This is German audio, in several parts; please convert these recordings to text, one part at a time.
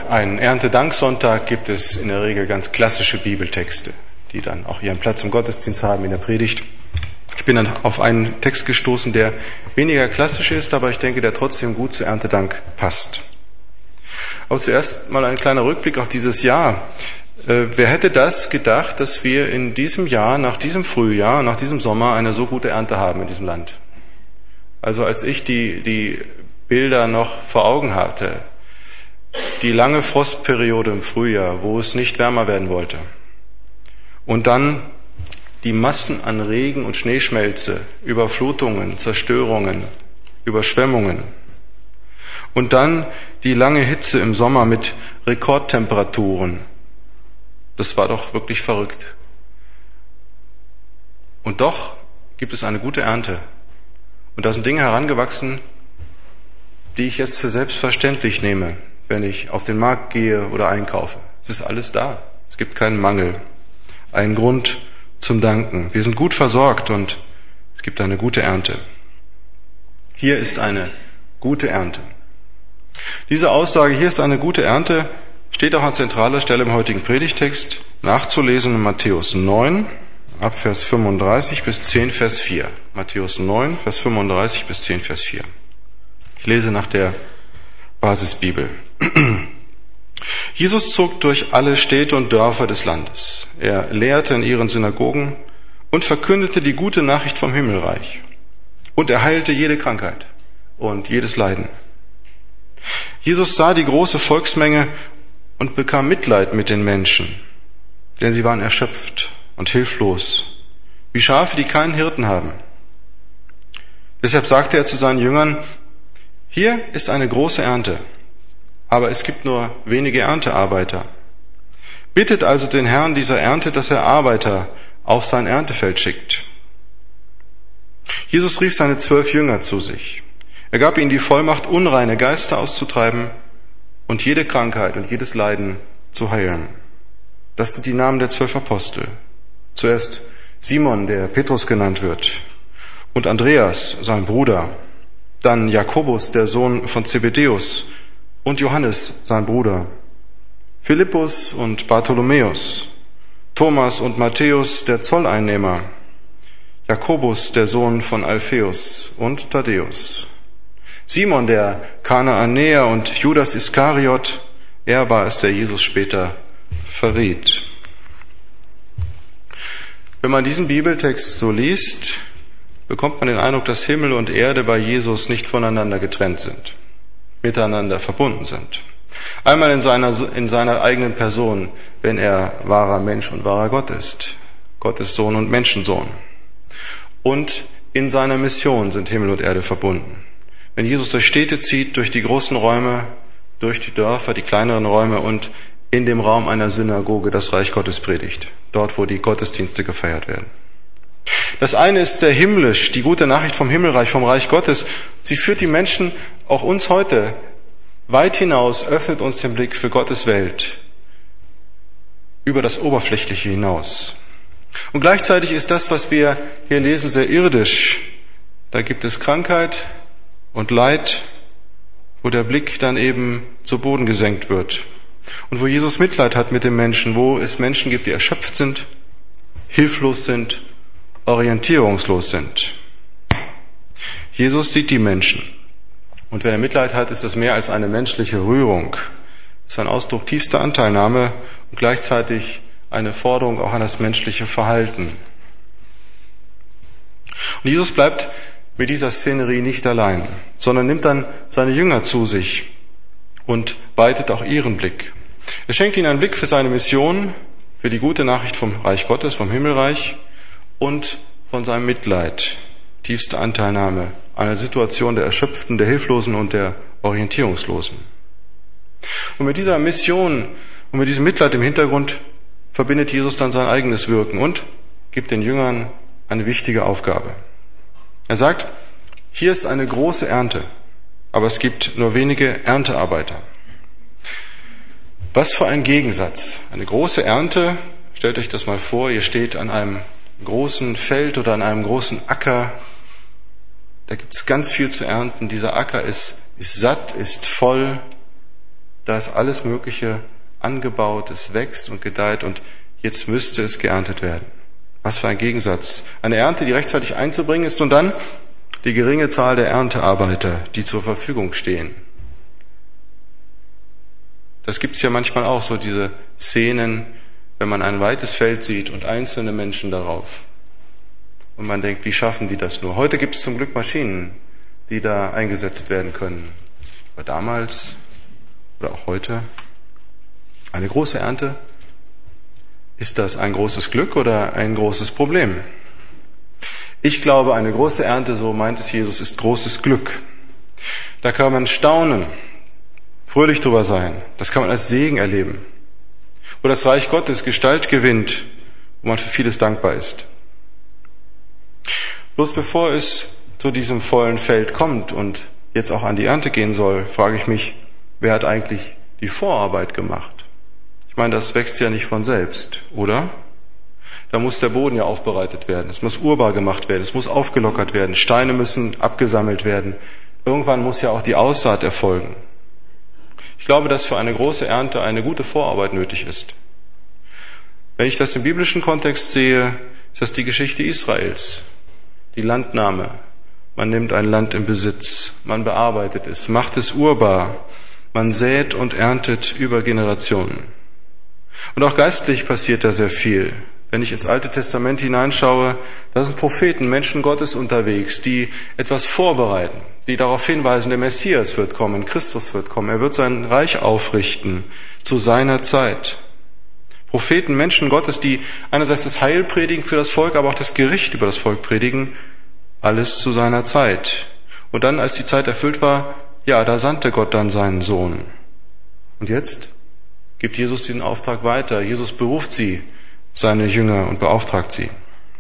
einen Erntedanksonntag gibt es in der Regel ganz klassische Bibeltexte, die dann auch ihren Platz im Gottesdienst haben in der Predigt. Ich bin dann auf einen Text gestoßen, der weniger klassisch ist, aber ich denke, der trotzdem gut zu Erntedank passt. Aber zuerst mal ein kleiner Rückblick auf dieses Jahr. Wer hätte das gedacht, dass wir in diesem Jahr, nach diesem Frühjahr, nach diesem Sommer eine so gute Ernte haben in diesem Land? Also als ich die Bilder noch vor Augen hatte, die lange Frostperiode im Frühjahr, wo es nicht wärmer werden wollte, und dann die Massen an Regen und Schneeschmelze, Überflutungen, Zerstörungen, Überschwemmungen, und dann die lange Hitze im Sommer mit Rekordtemperaturen. Das war doch wirklich verrückt. Und doch gibt es eine gute Ernte. Und da sind Dinge herangewachsen, die ich jetzt für selbstverständlich nehme, wenn ich auf den Markt gehe oder einkaufe. Es ist alles da. Es gibt keinen Mangel. Ein Grund zum Danken. Wir sind gut versorgt und es gibt eine gute Ernte. Hier ist eine gute Ernte. Diese Aussage, hier ist eine gute Ernte, steht auch an zentraler Stelle im heutigen Predigtext, nachzulesen in Matthäus 9, ab Vers 35 bis 10, Vers 4. Matthäus 9, Vers 35 bis 10, Vers 4. Ich lese nach der Basisbibel. Jesus zog durch alle Städte und Dörfer des Landes. Er lehrte in ihren Synagogen und verkündete die gute Nachricht vom Himmelreich. Und er heilte jede Krankheit und jedes Leiden. Jesus sah die große Volksmenge und bekam Mitleid mit den Menschen, denn sie waren erschöpft und hilflos, wie Schafe, die keinen Hirten haben. Deshalb sagte er zu seinen Jüngern: Hier ist eine große Ernte, aber es gibt nur wenige Erntearbeiter. Bittet also den Herrn dieser Ernte, dass er Arbeiter auf sein Erntefeld schickt. Jesus rief seine 12 Jünger zu sich. Er gab ihnen die Vollmacht, unreine Geister auszutreiben und jede Krankheit und jedes Leiden zu heilen. Das sind die Namen der 12 Apostel. Zuerst Simon, der Petrus genannt wird, und Andreas, sein Bruder, dann Jakobus, der Sohn von Zebedäus, und Johannes, sein Bruder, Philippus und Bartholomäus, Thomas und Matthäus, der Zolleinnehmer, Jakobus, der Sohn von Alpheus, und Thaddäus, Simon, der Kanaanäer, und Judas Iskariot, er war es, der Jesus später verriet. Wenn man diesen Bibeltext so liest, bekommt man den Eindruck, dass Himmel und Erde bei Jesus nicht voneinander getrennt sind, miteinander verbunden sind. Einmal in seiner eigenen Person, wenn er wahrer Mensch und wahrer Gott ist, Gottes Sohn und Menschensohn. Und in seiner Mission sind Himmel und Erde verbunden. Wenn Jesus durch Städte zieht, durch die großen Räume, durch die Dörfer, die kleineren Räume und in dem Raum einer Synagoge das Reich Gottes predigt, dort, wo die Gottesdienste gefeiert werden. Das eine ist sehr himmlisch, die gute Nachricht vom Himmelreich, vom Reich Gottes. Sie führt die Menschen, auch uns heute, weit hinaus, öffnet uns den Blick für Gottes Welt, über das Oberflächliche hinaus. Und gleichzeitig ist das, was wir hier lesen, sehr irdisch. Da gibt es Krankheit und Leid, wo der Blick dann eben zu Boden gesenkt wird. Und wo Jesus Mitleid hat mit den Menschen, wo es Menschen gibt, die erschöpft sind, hilflos sind, orientierungslos sind. Jesus sieht die Menschen. Und wenn er Mitleid hat, ist das mehr als eine menschliche Rührung. Es ist ein Ausdruck tiefster Anteilnahme und gleichzeitig eine Forderung auch an das menschliche Verhalten. Und Jesus bleibt mit dieser Szenerie nicht allein, sondern nimmt dann seine Jünger zu sich und weitet auch ihren Blick. Er schenkt ihnen einen Blick für seine Mission, für die gute Nachricht vom Reich Gottes, vom Himmelreich und von seinem Mitleid, tiefste Anteilnahme an der Situation der Erschöpften, der Hilflosen und der Orientierungslosen. Und mit dieser Mission und mit diesem Mitleid im Hintergrund verbindet Jesus dann sein eigenes Wirken und gibt den Jüngern eine wichtige Aufgabe. Er sagt, hier ist eine große Ernte, aber es gibt nur wenige Erntearbeiter. Was für ein Gegensatz. Eine große Ernte, stellt euch das mal vor, ihr steht an einem großen Feld oder an einem großen Acker. Da gibt es ganz viel zu ernten. Dieser Acker ist satt, ist voll. Da ist alles Mögliche angebaut, es wächst und gedeiht und jetzt müsste es geerntet werden. Was für ein Gegensatz. Eine Ernte, die rechtzeitig einzubringen ist und dann die geringe Zahl der Erntearbeiter, die zur Verfügung stehen. Das gibt's ja manchmal auch, so diese Szenen, wenn man ein weites Feld sieht und einzelne Menschen darauf. Und man denkt, wie schaffen die das nur? Heute gibt es zum Glück Maschinen, die da eingesetzt werden können. Aber damals oder auch heute eine große Ernte, ist das ein großes Glück oder ein großes Problem? Ich glaube, eine große Ernte, so meint es Jesus, ist großes Glück. Da kann man staunen, fröhlich drüber sein. Das kann man als Segen erleben. Wo das Reich Gottes Gestalt gewinnt, wo man für vieles dankbar ist. Bloß bevor es zu diesem vollen Feld kommt und jetzt auch an die Ernte gehen soll, frage ich mich, wer hat eigentlich die Vorarbeit gemacht? Ich meine, das wächst ja nicht von selbst, oder? Da muss der Boden ja aufbereitet werden, es muss urbar gemacht werden, es muss aufgelockert werden, Steine müssen abgesammelt werden. Irgendwann muss ja auch die Aussaat erfolgen. Ich glaube, dass für eine große Ernte eine gute Vorarbeit nötig ist. Wenn ich das im biblischen Kontext sehe, ist das die Geschichte Israels, die Landnahme. Man nimmt ein Land in Besitz, man bearbeitet es, macht es urbar, man sät und erntet über Generationen. Und auch geistlich passiert da sehr viel. Wenn ich ins Alte Testament hineinschaue, da sind Propheten, Menschen Gottes unterwegs, die etwas vorbereiten, die darauf hinweisen, der Messias wird kommen, Christus wird kommen, er wird sein Reich aufrichten zu seiner Zeit. Propheten, Menschen Gottes, die einerseits das Heil predigen für das Volk, aber auch das Gericht über das Volk predigen, alles zu seiner Zeit. Und dann, als die Zeit erfüllt war, ja, da sandte Gott dann seinen Sohn. Und jetzt gibt Jesus diesen Auftrag weiter. Jesus beruft sie, seine Jünger, und beauftragt sie.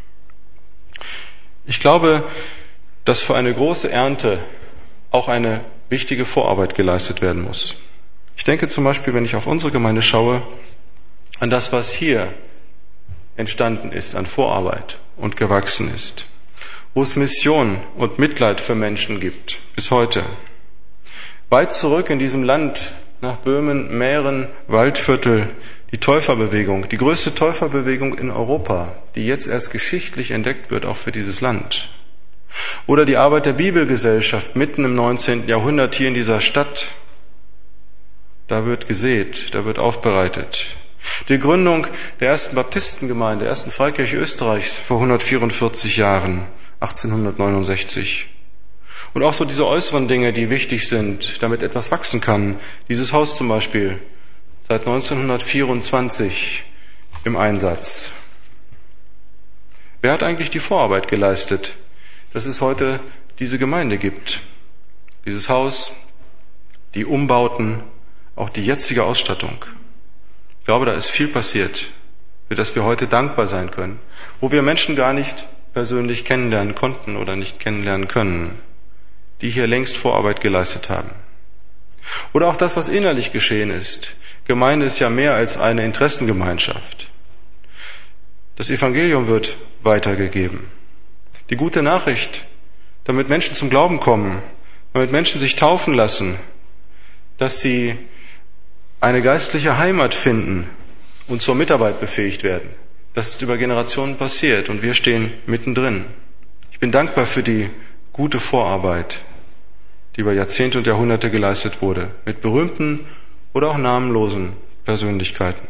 Ich glaube, dass für eine große Ernte auch eine wichtige Vorarbeit geleistet werden muss. Ich denke zum Beispiel, wenn ich auf unsere Gemeinde schaue, an das, was hier entstanden ist, an Vorarbeit und gewachsen ist, wo es Mission und Mitleid für Menschen gibt, bis heute. Weit zurück in diesem Land, nach Böhmen, Mähren, Waldviertel, die Täuferbewegung, die größte Täuferbewegung in Europa, die jetzt erst geschichtlich entdeckt wird, auch für dieses Land. Oder die Arbeit der Bibelgesellschaft mitten im 19. Jahrhundert hier in dieser Stadt. Da wird gesät, da wird aufbereitet. Die Gründung der ersten Baptistengemeinde, der ersten Freikirche Österreichs vor 144 Jahren, 1869. Und auch so diese äußeren Dinge, die wichtig sind, damit etwas wachsen kann. Dieses Haus zum Beispiel, seit 1924 im Einsatz. Wer hat eigentlich die Vorarbeit geleistet, dass es heute diese Gemeinde gibt? Dieses Haus, die Umbauten, auch die jetzige Ausstattung. Ich glaube, da ist viel passiert, für das wir heute dankbar sein können, wo wir Menschen gar nicht persönlich kennenlernen konnten oder nicht kennenlernen können, die hier längst Vorarbeit geleistet haben. Oder auch das, was innerlich geschehen ist. Gemeinde ist ja mehr als eine Interessengemeinschaft. Das Evangelium wird weitergegeben. Die gute Nachricht, damit Menschen zum Glauben kommen, damit Menschen sich taufen lassen, dass sie eine geistliche Heimat finden und zur Mitarbeit befähigt werden. Das ist über Generationen passiert und wir stehen mittendrin. Ich bin dankbar für die gute Vorarbeit, die über Jahrzehnte und Jahrhunderte geleistet wurde, mit berühmten oder auch namenlosen Persönlichkeiten.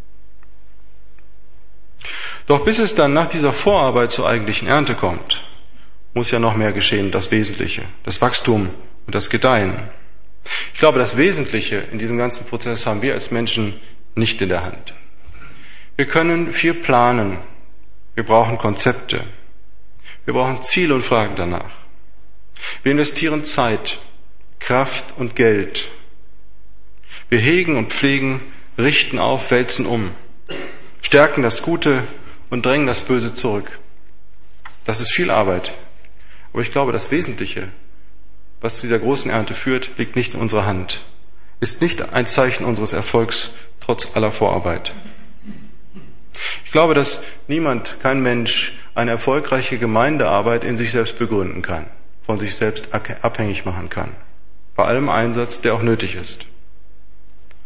Doch bis es dann nach dieser Vorarbeit zur eigentlichen Ernte kommt, muss ja noch mehr geschehen, das Wesentliche, das Wachstum und das Gedeihen. Ich glaube, das Wesentliche in diesem ganzen Prozess haben wir als Menschen nicht in der Hand. Wir können viel planen, wir brauchen Konzepte, wir brauchen Ziele und Fragen danach. Wir investieren Zeit, Kraft und Geld. Wir hegen und pflegen, richten auf, wälzen um, stärken das Gute und drängen das Böse zurück. Das ist viel Arbeit. Aber ich glaube, das Wesentliche, was zu dieser großen Ernte führt, liegt nicht in unserer Hand, ist nicht ein Zeichen unseres Erfolgs, trotz aller Vorarbeit. Ich glaube, dass niemand, kein Mensch, eine erfolgreiche Gemeindearbeit in sich selbst begründen kann, von sich selbst abhängig machen kann. Bei allem Einsatz, der auch nötig ist.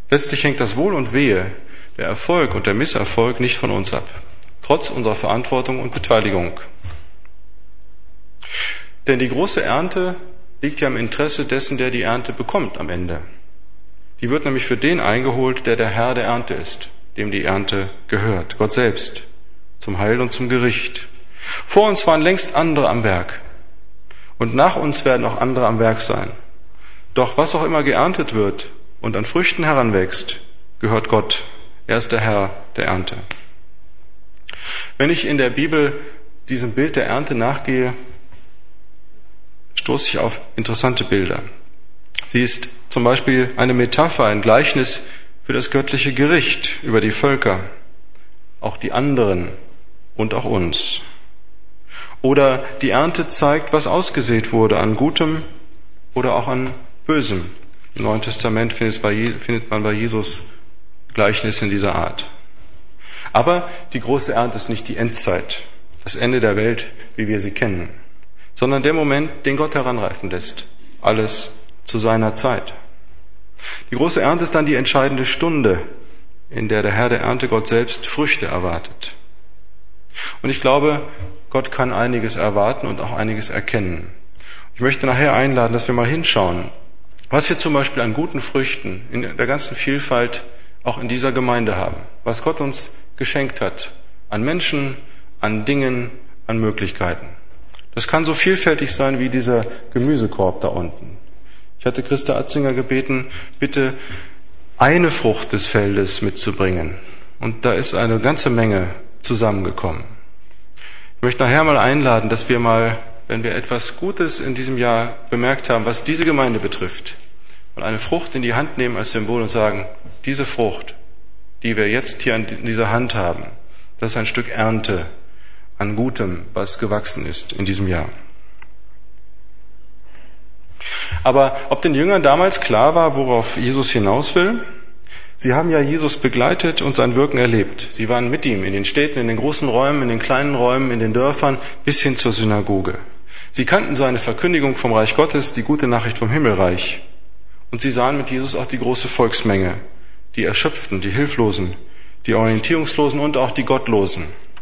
Letztlich hängt das Wohl und Wehe, der Erfolg und der Misserfolg nicht von uns ab, trotz unserer Verantwortung und Beteiligung. Denn die große Ernte liegt ja im Interesse dessen, der die Ernte bekommt am Ende. Die wird nämlich für den eingeholt, der Herr der Ernte ist, dem die Ernte gehört, Gott selbst, zum Heil und zum Gericht. Vor uns waren längst andere am Werk und nach uns werden auch andere am Werk sein. Doch was auch immer geerntet wird und an Früchten heranwächst, gehört Gott. Er ist der Herr der Ernte. Wenn ich in der Bibel diesem Bild der Ernte nachgehe, stoße ich auf interessante Bilder. Sie ist zum Beispiel eine Metapher, ein Gleichnis für das göttliche Gericht über die Völker, auch die anderen und auch uns. Oder die Ernte zeigt, was ausgesät wurde an Gutem oder auch an Bösem. Im Neuen Testament findet man bei Jesus Gleichnisse in dieser Art. Aber die große Ernte ist nicht die Endzeit, das Ende der Welt, wie wir sie kennen, sondern der Moment, den Gott heranreifen lässt. Alles zu seiner Zeit. Die große Ernte ist dann die entscheidende Stunde, in der Herr der Ernte, Gott selbst, Früchte erwartet. Und ich glaube, Gott kann einiges erwarten und auch einiges erkennen. Ich möchte nachher einladen, dass wir mal hinschauen, was wir zum Beispiel an guten Früchten in der ganzen Vielfalt auch in dieser Gemeinde haben, was Gott uns geschenkt hat, an Menschen, an Dingen, an Möglichkeiten. Das kann so vielfältig sein wie dieser Gemüsekorb da unten. Ich hatte Christa Atzinger gebeten, bitte eine Frucht des Feldes mitzubringen. Und da ist eine ganze Menge zusammengekommen. Ich möchte nachher mal einladen, dass wir mal, wenn wir etwas Gutes in diesem Jahr bemerkt haben, was diese Gemeinde betrifft, mal eine Frucht in die Hand nehmen als Symbol und sagen, diese Frucht, die wir jetzt hier in dieser Hand haben, das ist ein Stück Ernte an Gutem, was gewachsen ist in diesem Jahr. Aber ob den Jüngern damals klar war, worauf Jesus hinaus will? Sie haben ja Jesus begleitet und sein Wirken erlebt. Sie waren mit ihm in den Städten, in den großen Räumen, in den kleinen Räumen, in den Dörfern, bis hin zur Synagoge. Sie kannten seine Verkündigung vom Reich Gottes, die gute Nachricht vom Himmelreich. Und sie sahen mit Jesus auch die große Volksmenge, die Erschöpften, die Hilflosen, die Orientierungslosen und auch die Gottlosen.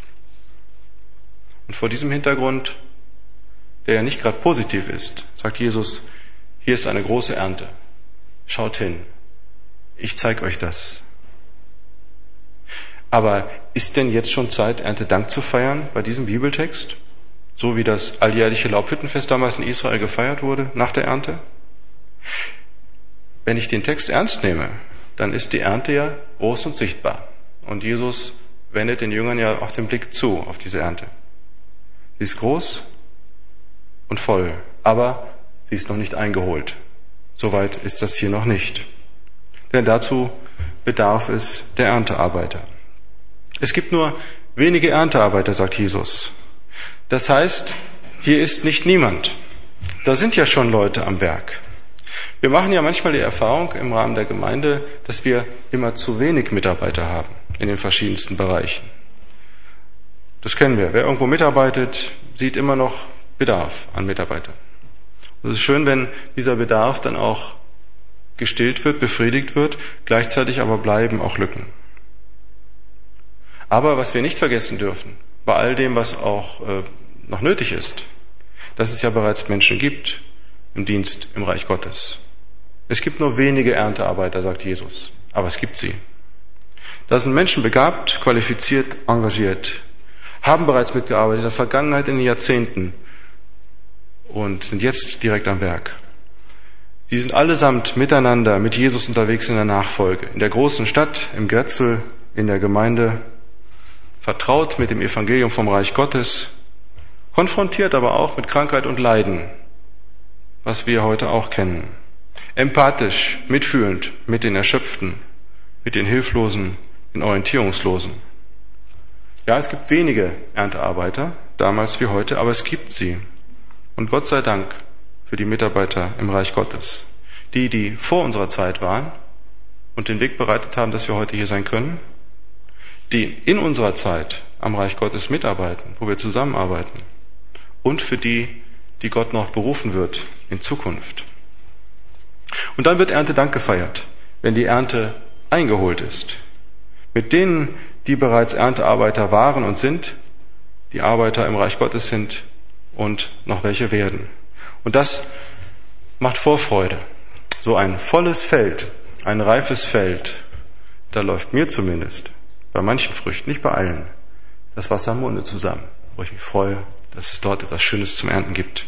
Und vor diesem Hintergrund, der ja nicht gerade positiv ist, sagt Jesus, hier ist eine große Ernte. Schaut hin. Ich zeige euch das. Aber ist denn jetzt schon Zeit, Erntedank zu feiern bei diesem Bibeltext? So wie das alljährliche Laubhüttenfest damals in Israel gefeiert wurde, nach der Ernte? Wenn ich den Text ernst nehme, dann ist die Ernte ja groß und sichtbar. Und Jesus wendet den Jüngern ja auch den Blick zu auf diese Ernte. Sie ist groß und voll, aber sie ist noch nicht eingeholt. Soweit ist das hier noch nicht. Denn dazu bedarf es der Erntearbeiter. Es gibt nur wenige Erntearbeiter, sagt Jesus. Das heißt, hier ist nicht niemand. Da sind ja schon Leute am Werk. Wir machen ja manchmal die Erfahrung im Rahmen der Gemeinde, dass wir immer zu wenig Mitarbeiter haben in den verschiedensten Bereichen. Das kennen wir. Wer irgendwo mitarbeitet, sieht immer noch Bedarf an Mitarbeitern. Es ist schön, wenn dieser Bedarf dann auch gestillt wird, befriedigt wird, gleichzeitig aber bleiben auch Lücken. Aber was wir nicht vergessen dürfen, bei all dem, was auch noch nötig ist, dass es ja bereits Menschen gibt im Dienst im Reich Gottes. Es gibt nur wenige Erntearbeiter, sagt Jesus, aber es gibt sie. Da sind Menschen begabt, qualifiziert, engagiert, haben bereits mitgearbeitet in der Vergangenheit, in den Jahrzehnten und sind jetzt direkt am Werk. Sie sind allesamt miteinander mit Jesus unterwegs in der Nachfolge, in der großen Stadt, im Grätzl, in der Gemeinde, vertraut mit dem Evangelium vom Reich Gottes, konfrontiert aber auch mit Krankheit und Leiden, was wir heute auch kennen. Empathisch, mitfühlend mit den Erschöpften, mit den Hilflosen, den Orientierungslosen. Ja, es gibt wenige Erntearbeiter, damals wie heute, aber es gibt sie. Und Gott sei Dank für die Mitarbeiter im Reich Gottes. Die vor unserer Zeit waren und den Weg bereitet haben, dass wir heute hier sein können. Die in unserer Zeit am Reich Gottes mitarbeiten, wo wir zusammenarbeiten. Und für die Gott noch berufen wird in Zukunft. Und dann wird Erntedank gefeiert, wenn die Ernte eingeholt ist. Mit denen, die bereits Erntearbeiter waren und sind, die Arbeiter im Reich Gottes sind und noch welche werden. Und das macht Vorfreude. So ein volles Feld, ein reifes Feld, da läuft mir zumindest bei manchen Früchten, nicht bei allen, das Wasser im Munde zusammen, wo ich mich freue, dass es dort etwas Schönes zum Ernten gibt.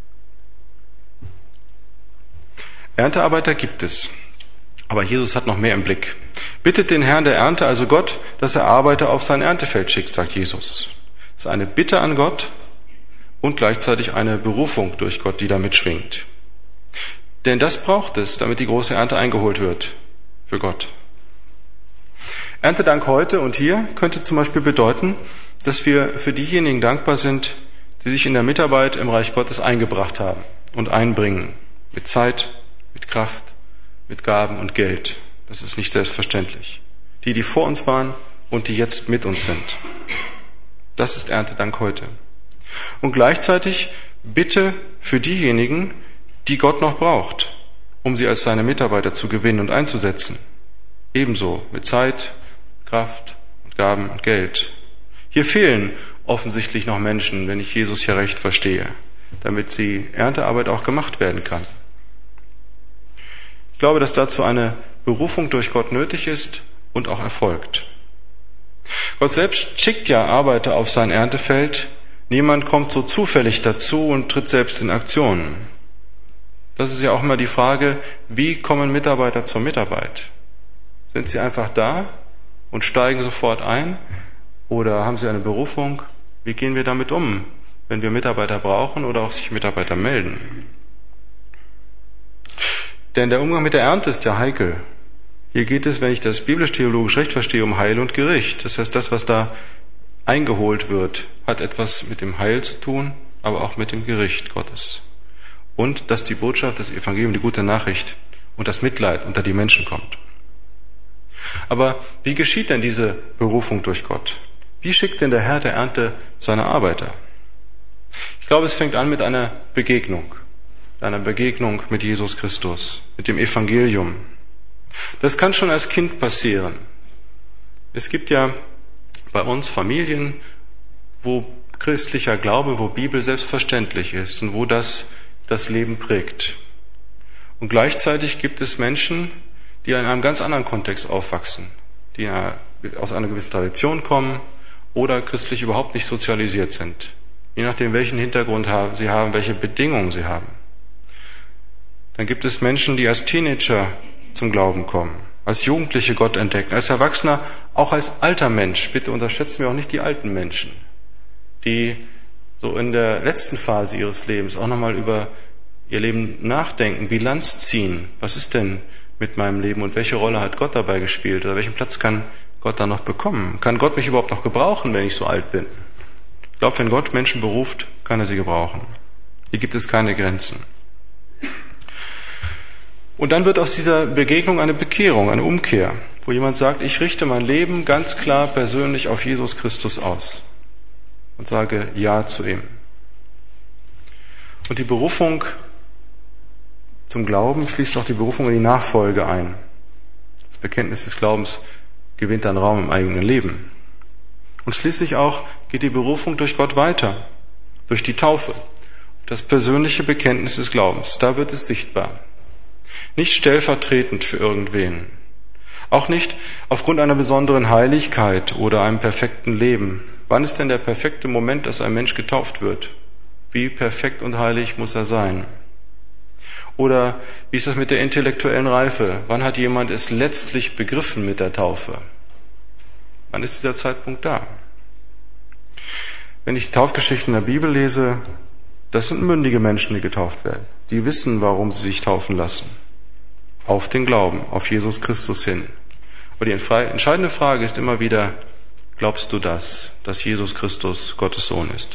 Erntearbeiter gibt es, aber Jesus hat noch mehr im Blick. Bittet den Herrn der Ernte, also Gott, dass er Arbeiter auf sein Erntefeld schickt, sagt Jesus. Das ist eine Bitte an Gott und gleichzeitig eine Berufung durch Gott, die da mitschwingt. Denn das braucht es, damit die große Ernte eingeholt wird für Gott. Erntedank heute und hier könnte zum Beispiel bedeuten, dass wir für diejenigen dankbar sind, die sich in der Mitarbeit im Reich Gottes eingebracht haben und einbringen. Mit Zeit, mit Kraft, mit Gaben und Geld. Das ist nicht selbstverständlich. Die vor uns waren und die jetzt mit uns sind. Das ist Erntedank heute. Und gleichzeitig Bitte für diejenigen, die Gott noch braucht, um sie als seine Mitarbeiter zu gewinnen und einzusetzen. Ebenso mit Zeit, Kraft und Gaben und Geld. Hier fehlen offensichtlich noch Menschen, wenn ich Jesus hier recht verstehe, damit die Erntearbeit auch gemacht werden kann. Ich glaube, dass dazu eine Berufung durch Gott nötig ist und auch erfolgt. Gott selbst schickt ja Arbeiter auf sein Erntefeld. Niemand kommt so zufällig dazu und tritt selbst in Aktion. Das ist ja auch immer die Frage, wie kommen Mitarbeiter zur Mitarbeit? Sind sie einfach da und steigen sofort ein? Oder haben sie eine Berufung? Wie gehen wir damit um, wenn wir Mitarbeiter brauchen oder auch sich Mitarbeiter melden? Denn der Umgang mit der Ernte ist ja heikel. Hier geht es, wenn ich das biblisch-theologisch recht verstehe, um Heil und Gericht. Das heißt, das, was da eingeholt wird, hat etwas mit dem Heil zu tun, aber auch mit dem Gericht Gottes. Und dass die Botschaft, das Evangelium, die gute Nachricht und das Mitleid unter die Menschen kommt. Aber wie geschieht denn diese Berufung durch Gott? Wie schickt denn der Herr der Ernte seine Arbeiter? Ich glaube, es fängt an mit einer Begegnung mit Jesus Christus, mit dem Evangelium. Das kann schon als Kind passieren. Es gibt ja bei uns Familien, wo christlicher Glaube, wo Bibel selbstverständlich ist und wo das Leben prägt. Und gleichzeitig gibt es Menschen, die in einem ganz anderen Kontext aufwachsen, die aus einer gewissen Tradition kommen oder christlich überhaupt nicht sozialisiert sind, je nachdem, welchen Hintergrund sie haben, welche Bedingungen sie haben. Dann gibt es Menschen, die als Teenager zum Glauben kommen, als Jugendliche Gott entdecken, als Erwachsener, auch als alter Mensch. Bitte unterschätzen wir auch nicht die alten Menschen, die so in der letzten Phase ihres Lebens auch nochmal über ihr Leben nachdenken, Bilanz ziehen. Was ist denn mit meinem Leben und welche Rolle hat Gott dabei gespielt? Oder welchen Platz kann Gott da noch bekommen? Kann Gott mich überhaupt noch gebrauchen, wenn ich so alt bin? Ich glaube, wenn Gott Menschen beruft, kann er sie gebrauchen. Hier gibt es keine Grenzen. Und dann wird aus dieser Begegnung eine Bekehrung, eine Umkehr, wo jemand sagt, ich richte mein Leben ganz klar persönlich auf Jesus Christus aus und sage Ja zu ihm. Und die Berufung zum Glauben schließt auch die Berufung in die Nachfolge ein. Das Bekenntnis des Glaubens gewinnt dann Raum im eigenen Leben. Und schließlich auch geht die Berufung durch Gott weiter, durch die Taufe, das persönliche Bekenntnis des Glaubens. Da wird es sichtbar. Nicht stellvertretend für irgendwen. Auch nicht aufgrund einer besonderen Heiligkeit oder einem perfekten Leben. Wann ist denn der perfekte Moment, dass ein Mensch getauft wird? Wie perfekt und heilig muss er sein? Oder wie ist das mit der intellektuellen Reife? Wann hat jemand es letztlich begriffen mit der Taufe? Wann ist dieser Zeitpunkt da? Wenn ich die Taufgeschichten der Bibel lese, das sind mündige Menschen, die getauft werden. Die wissen, warum sie sich taufen lassen. Auf den Glauben, auf Jesus Christus hin. Und die entscheidende Frage ist immer wieder, glaubst du das, dass Jesus Christus Gottes Sohn ist?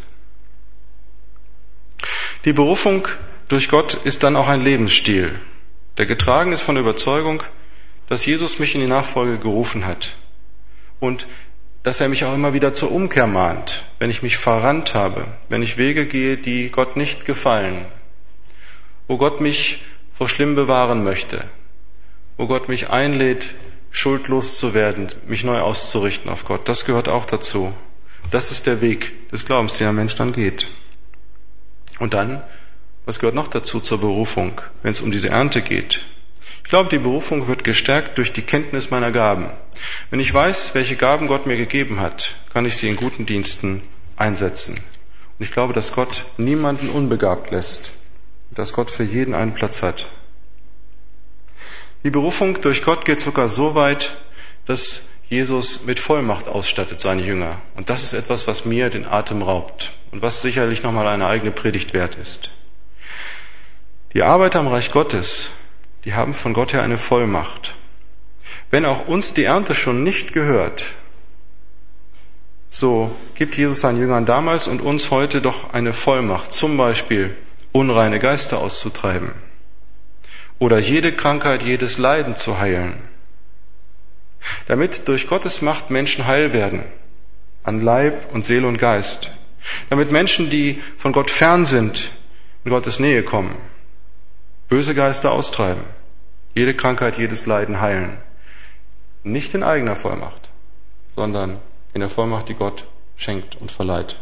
Die Berufung durch Gott ist dann auch ein Lebensstil, der getragen ist von der Überzeugung, dass Jesus mich in die Nachfolge gerufen hat und dass er mich auch immer wieder zur Umkehr mahnt, wenn ich mich verrannt habe, wenn ich Wege gehe, die Gott nicht gefallen, wo Gott mich vor Schlimm bewahren möchte, wo Gott mich einlädt, schuldlos zu werden, mich neu auszurichten auf Gott. Das gehört auch dazu. Das ist der Weg des Glaubens, den ein Mensch dann geht. Und dann, was gehört noch dazu zur Berufung, wenn es um diese Ernte geht? Ich glaube, die Berufung wird gestärkt durch die Kenntnis meiner Gaben. Wenn ich weiß, welche Gaben Gott mir gegeben hat, kann ich sie in guten Diensten einsetzen. Und ich glaube, dass Gott niemanden unbegabt lässt, dass Gott für jeden einen Platz hat. Die Berufung durch Gott geht sogar so weit, dass Jesus mit Vollmacht ausstattet seine Jünger. Und das ist etwas, was mir den Atem raubt und was sicherlich nochmal eine eigene Predigt wert ist. Die Arbeiter im Reich Gottes, die haben von Gott her eine Vollmacht. Wenn auch uns die Ernte schon nicht gehört, so gibt Jesus seinen Jüngern damals und uns heute doch eine Vollmacht, zum Beispiel unreine Geister auszutreiben oder jede Krankheit, jedes Leiden zu heilen, damit durch Gottes Macht Menschen heil werden, an Leib und Seele und Geist, damit Menschen, die von Gott fern sind, in Gottes Nähe kommen, böse Geister austreiben, jede Krankheit, jedes Leiden heilen, nicht in eigener Vollmacht, sondern in der Vollmacht, die Gott schenkt und verleiht.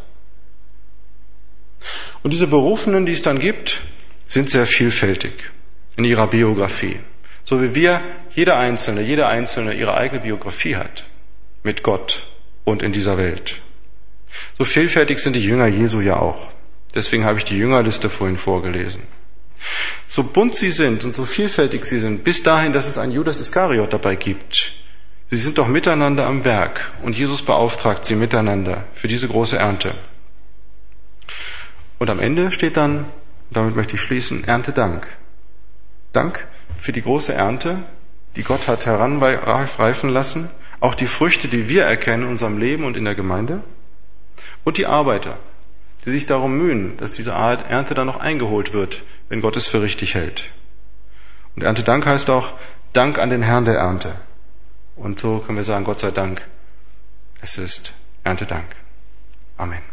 Und diese Berufenen, die es dann gibt, sind sehr vielfältig in ihrer Biografie. So wie jeder Einzelne ihre eigene Biografie hat mit Gott und in dieser Welt. So vielfältig sind die Jünger Jesu ja auch. Deswegen habe ich die Jüngerliste vorhin vorgelesen. So bunt sie sind und so vielfältig sie sind, bis dahin, dass es einen Judas Iskariot dabei gibt. Sie sind doch miteinander am Werk und Jesus beauftragt sie miteinander für diese große Ernte. Und am Ende steht dann, damit möchte ich schließen, Erntedank. Dank für die große Ernte, die Gott hat heranreifen lassen, auch die Früchte, die wir erkennen in unserem Leben und in der Gemeinde, und die Arbeiter, die sich darum mühen, dass diese Art Ernte dann noch eingeholt wird, wenn Gott es für richtig hält. Und Erntedank heißt auch Dank an den Herrn der Ernte. Und so können wir sagen, Gott sei Dank, es ist Erntedank. Amen.